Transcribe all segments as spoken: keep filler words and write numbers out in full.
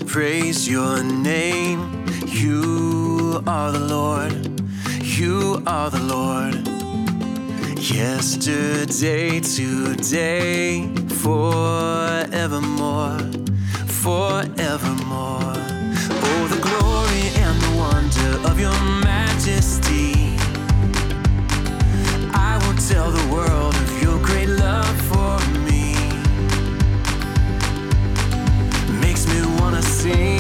praise your name. You are the Lord. You are the Lord. Yesterday, today, forevermore, forevermore. Oh, the glory and the wonder of your majesty. I will tell the world of your great love for me. Makes me wanna sing.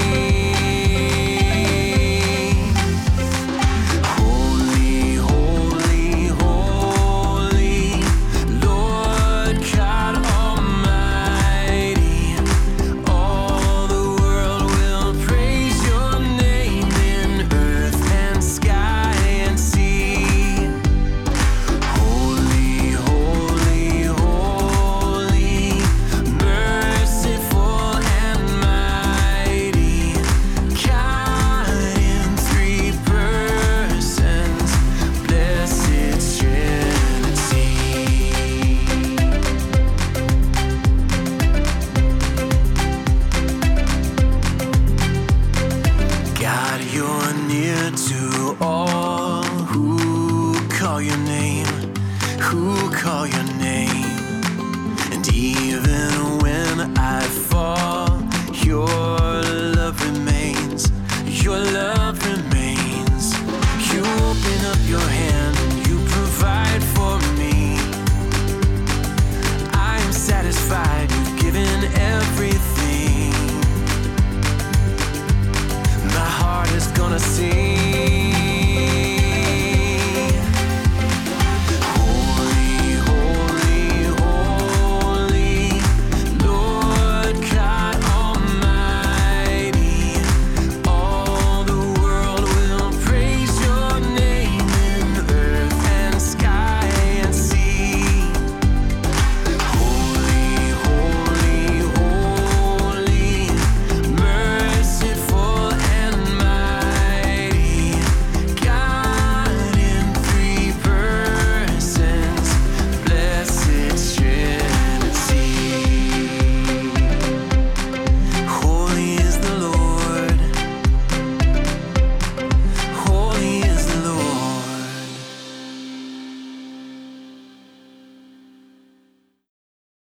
To all who call your name, who call your name. And even when I fall, your love remains, your love remains. You open up your hand